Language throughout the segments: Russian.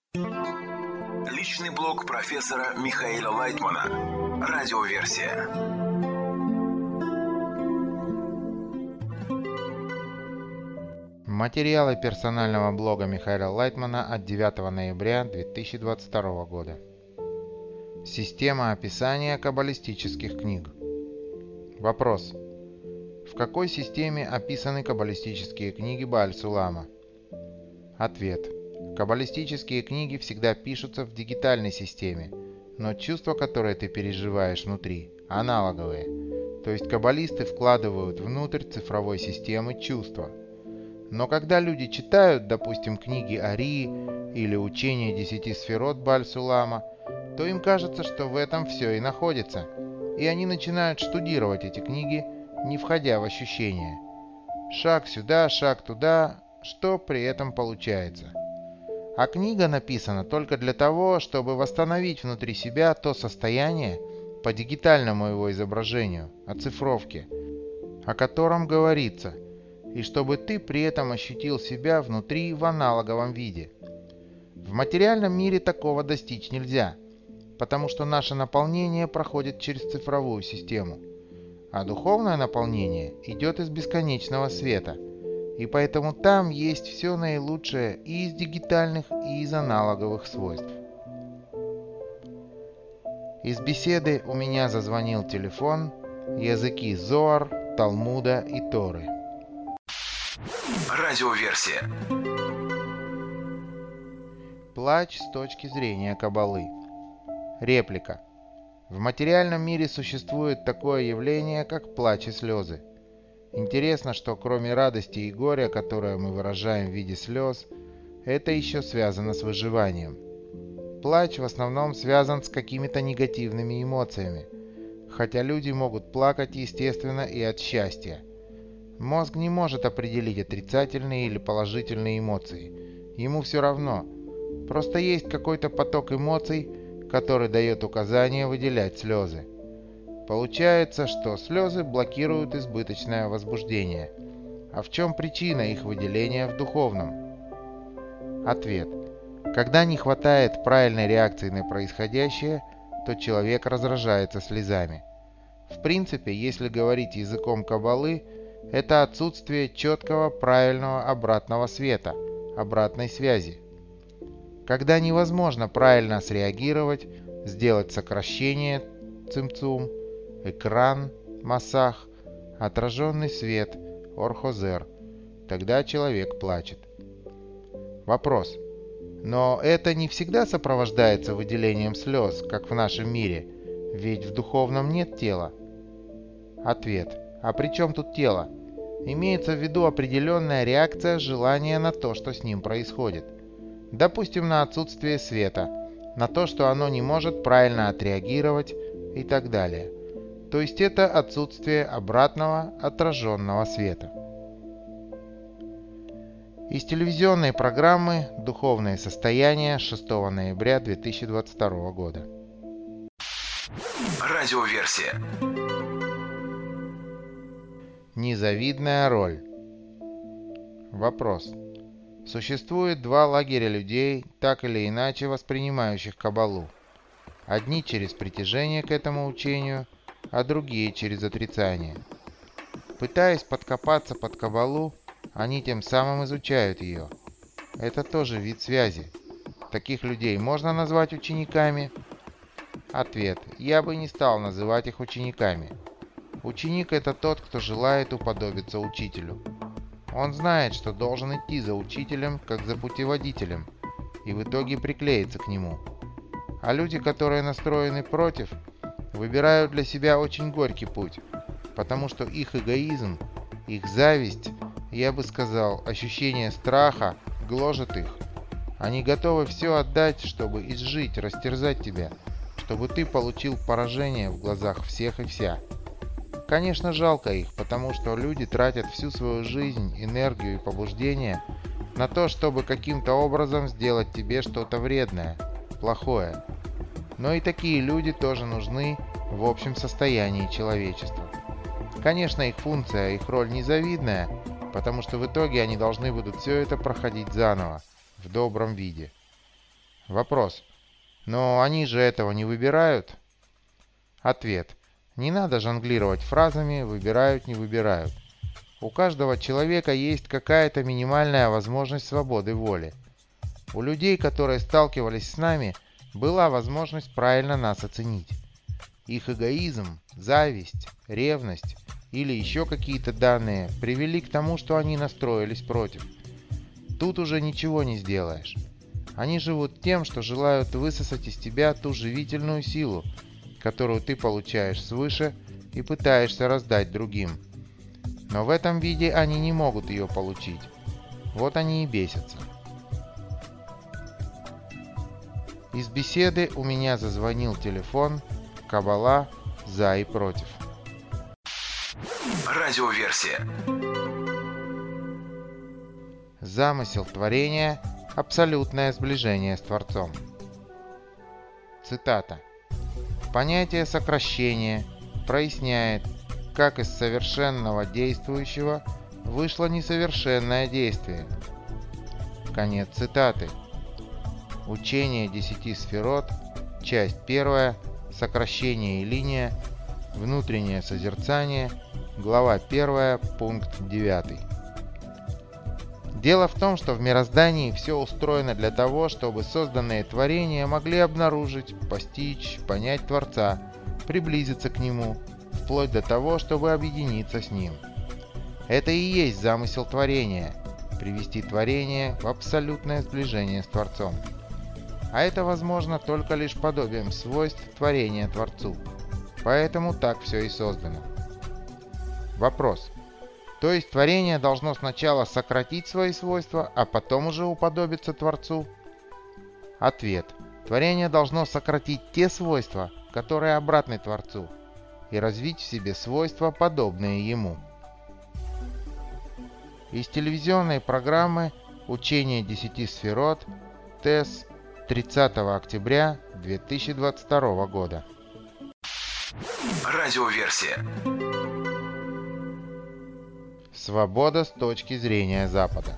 Личный блог профессора Михаила Лайтмана. Радиоверсия. Материалы персонального блога Михаила Лайтмана от 9 ноября 2022 года. Система описания каббалистических книг. Вопрос. В какой системе описаны каббалистические книги Бааль-Сулама? Ответ. Каббалистические книги всегда пишутся в дигитальной системе, но чувства, которые ты переживаешь внутри, аналоговые. То есть каббалисты вкладывают внутрь цифровой системы чувства. Но когда люди читают, допустим, книги Арии или учение 10 сферот Бааль-Сулама, то им кажется, что в этом все и находится, и они начинают штудировать эти книги, не входя в ощущения. Шаг сюда, шаг туда, что при этом получается? А книга написана только для того, чтобы восстановить внутри себя то состояние по дигитальному его изображению, оцифровке, о котором говорится, и чтобы ты при этом ощутил себя внутри в аналоговом виде. В материальном мире такого достичь нельзя, потому что наше наполнение проходит через цифровую систему, а духовное наполнение идет из бесконечного света, и поэтому там есть все наилучшее и из дигитальных, и из аналоговых свойств. Из беседы у меня зазвонил телефон, языки Зоар, Талмуда и Торы. Радиоверсия. Плач с точки зрения Каббалы. Реплика. В материальном мире существует такое явление, как плач и слезы. Интересно, что кроме радости и горя, которое мы выражаем в виде слез, это еще связано с выживанием. Плач в основном связан с какими-то негативными эмоциями, хотя люди могут плакать естественно и от счастья. Мозг не может определить отрицательные или положительные эмоции. Ему все равно. Просто есть какой-то поток эмоций, который дает указание выделять слезы. Получается, что слезы блокируют избыточное возбуждение. А в чем причина их выделения в духовном? Ответ. Когда не хватает правильной реакции на происходящее, то человек раздражается слезами. В принципе, если говорить языком Каббалы, это отсутствие четкого правильного обратного света, обратной связи. Когда невозможно правильно среагировать, сделать сокращение цимцум, экран, масах, отраженный свет, орхозер, тогда человек плачет. Вопрос. Но это не всегда сопровождается выделением слез, как в нашем мире, ведь в духовном нет тела. Ответ. А при чем тут тело? Имеется в виду определенная реакция желания на то, что с ним происходит. Допустим, на отсутствие света, на то, что оно не может правильно отреагировать и так далее. То есть это отсутствие обратного отраженного света. Из телевизионной программы «Духовное состояние» 6 ноября 2022 года. Радиоверсия. Незавидная роль. Вопрос. Существует два лагеря людей, так или иначе воспринимающих Каббалу. Одни через притяжение к этому учению, а другие через отрицание. Пытаясь подкопаться под Каббалу, они тем самым изучают ее. Это тоже вид связи. Таких людей можно назвать учениками? Ответ. Я бы не стал называть их учениками. Ученик – это тот, кто желает уподобиться учителю. Он знает, что должен идти за учителем, как за путеводителем, и в итоге приклеиться к нему. А люди, которые настроены против, выбирают для себя очень горький путь, потому что их эгоизм, их зависть, я бы сказал, ощущение страха гложет их. Они готовы все отдать, чтобы изжить, растерзать тебя, чтобы ты получил поражение в глазах всех и вся. Конечно, жалко их, потому что люди тратят всю свою жизнь, энергию и побуждение на то, чтобы каким-то образом сделать тебе что-то вредное, плохое. Но и такие люди тоже нужны в общем состоянии человечества. Конечно, их функция, их роль незавидная, потому что в итоге они должны будут все это проходить заново, в добром виде. Вопрос. Но они же этого не выбирают? Ответ. Не надо жонглировать фразами «выбирают, не выбирают». У каждого человека есть какая-то минимальная возможность свободы воли. У людей, которые сталкивались с нами, была возможность правильно нас оценить. Их эгоизм, зависть, ревность или еще какие-то данные привели к тому, что они настроились против. Тут уже ничего не сделаешь. Они живут тем, что желают высосать из тебя ту живительную силу, которую ты получаешь свыше и пытаешься раздать другим. Но в этом виде они не могут ее получить. Вот они и бесятся. Из беседы у меня зазвонил телефон. Каббала за и против. Радиоверсия. Замысел творения – абсолютное сближение с Творцом. Цитата. Понятие сокращения проясняет, как из совершенного действующего вышло несовершенное действие. Конец цитаты. Учение 10 сферот, часть 1, сокращение и линия, внутреннее созерцание, глава 1, пункт 9. Дело в том, что в мироздании все устроено для того, чтобы созданные творения могли обнаружить, постичь, понять Творца, приблизиться к Нему, вплоть до того, чтобы объединиться с Ним. Это и есть замысел творения – привести творение в абсолютное сближение с Творцом. А это возможно только лишь подобием свойств творения Творцу. Поэтому так все и создано. Вопрос. То есть творение должно сначала сократить свои свойства, а потом уже уподобиться Творцу? Ответ. Творение должно сократить те свойства, которые обратны Творцу, и развить в себе свойства, подобные Ему. Из телевизионной программы «Учение 10 сферот» ТЭС 30 октября 2022 года. Радиоверсия. Свобода с точки зрения Запада.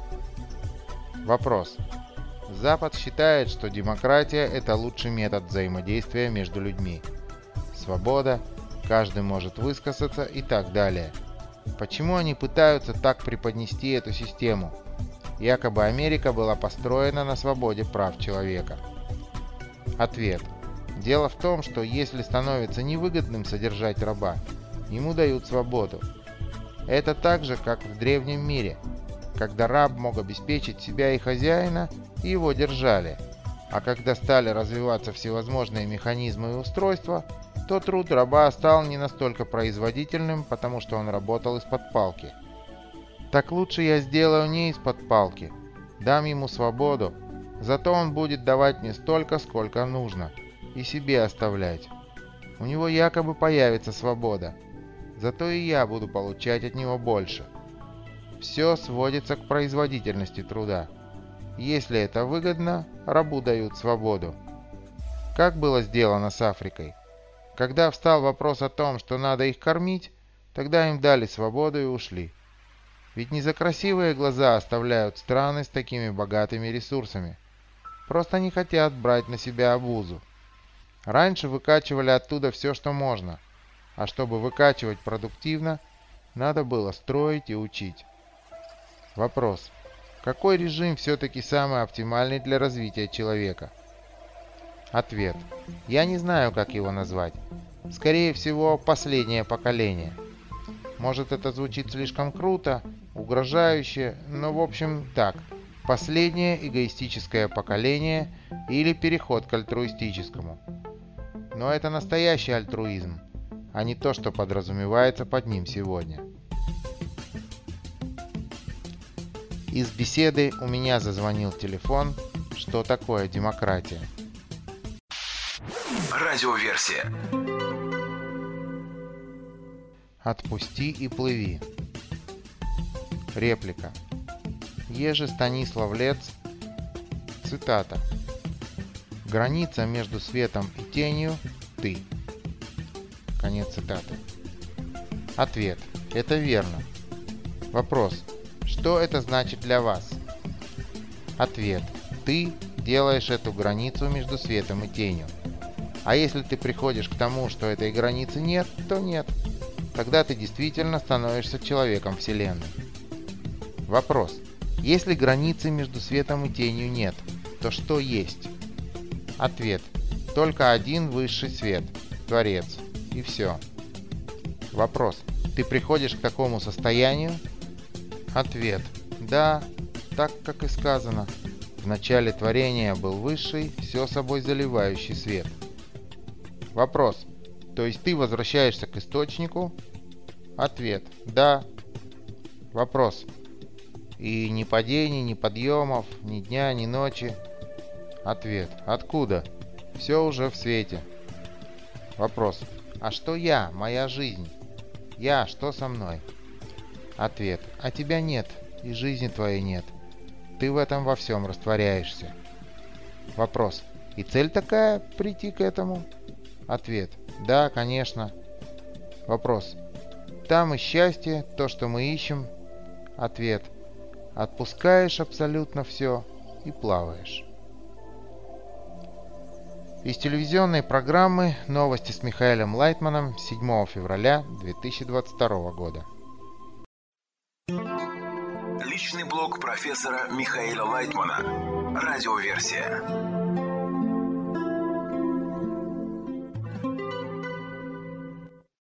Вопрос. Запад считает, что демократия – это лучший метод взаимодействия между людьми. Свобода, каждый может высказаться и так далее. Почему они пытаются так преподнести эту систему? Якобы Америка была построена на свободе прав человека. Ответ. Дело в том, что если становится невыгодным содержать раба, ему дают свободу. Это так же, как в древнем мире, когда раб мог обеспечить себя и хозяина, и его держали. А когда стали развиваться всевозможные механизмы и устройства, то труд раба стал не настолько производительным, потому что он работал из-под палки. Так лучше я сделаю не из-под палки. Дам ему свободу, зато он будет давать мне столько, сколько нужно, и себе оставлять. У него якобы появится свобода, зато и я буду получать от него больше. Все сводится к производительности труда. Если это выгодно, рабу дают свободу. Как было сделано с Африкой? Когда встал вопрос о том, что надо их кормить, тогда им дали свободу и ушли. Ведь не за красивые глаза оставляют страны с такими богатыми ресурсами. Просто не хотят брать на себя обузу. Раньше выкачивали оттуда все, что можно. А чтобы выкачивать продуктивно, надо было строить и учить. Вопрос. Какой режим все-таки самый оптимальный для развития человека? Ответ. Я не знаю, как его назвать. Скорее всего, последнее поколение. Может, это звучит слишком круто, угрожающе, но в общем так. Последнее эгоистическое поколение или переход к альтруистическому. Но это настоящий альтруизм, а не то, что подразумевается под ним сегодня. Из беседы у меня зазвонил телефон. Что такое демократия? Радиоверсия. Отпусти и плыви. Реплика. Ежи Станислав Лец. Цитата. Граница между светом и тенью – ты. Конец цитаты. Ответ. Это верно. Вопрос. Что это значит для вас? Ответ. Ты делаешь эту границу между светом и тенью. А если ты приходишь к тому, что этой границы нет, то нет. Тогда ты действительно становишься человеком Вселенной. Вопрос. Если границы между светом и тенью нет, то что есть? Ответ. Только один высший свет, Творец. И все. Вопрос. Ты приходишь к такому состоянию? Ответ. Да, так как и сказано. В начале творения был высший, все собой заливающий свет. Вопрос. То есть ты возвращаешься к источнику? Ответ. Да. Вопрос. И ни падений, ни подъемов, ни дня, ни ночи? Ответ. Откуда? Все уже в свете. Вопрос. А что я, моя жизнь? Я, что со мной? Ответ. А тебя нет, и жизни твоей нет. Ты в этом во всем растворяешься. Вопрос. И цель такая — прийти к этому? Ответ. Да, конечно. Вопрос. Там и счастье, то, что мы ищем? Ответ. Отпускаешь абсолютно все и плаваешь. Из телевизионной программы «Новости с Михаэлем Лайтманом» 7 февраля 2022 года. Личный блог профессора Михаэля Лайтмана. Радиоверсия.